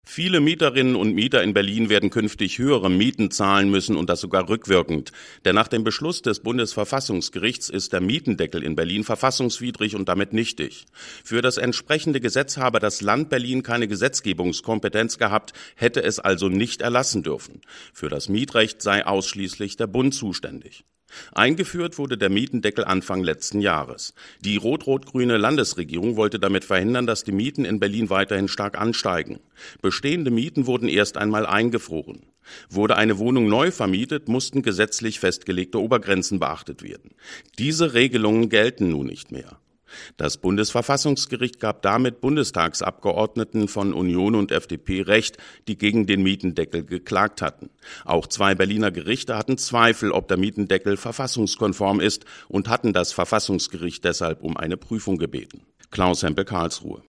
Viele Mieterinnen und Mieter in Berlin werden künftig höhere Mieten zahlen müssen und das sogar rückwirkend. Denn nach dem Beschluss des Bundesverfassungsgerichts ist der Mietendeckel in Berlin verfassungswidrig und damit nichtig. Für das entsprechende Gesetz habe das Land Berlin keine Gesetzgebungskompetenz gehabt, hätte es also nicht erlassen dürfen. Für das Mietrecht sei ausschließlich der Bund zuständig. Eingeführt wurde der Mietendeckel Anfang letzten Jahres. Die rot-rot-grüne Landesregierung wollte damit verhindern, dass die Mieten in Berlin weiterhin stark ansteigen. Bestehende Mieten wurden erst einmal eingefroren. Wurde eine Wohnung neu vermietet, mussten gesetzlich festgelegte Obergrenzen beachtet werden. Diese Regelungen gelten nun nicht mehr. Das Bundesverfassungsgericht gab damit Bundestagsabgeordneten von Union und FDP Recht, die gegen den Mietendeckel geklagt hatten. Auch 2 Berliner Gerichte hatten Zweifel, ob der Mietendeckel verfassungskonform ist und hatten das Verfassungsgericht deshalb um eine Prüfung gebeten. Klaus Hempel, Karlsruhe.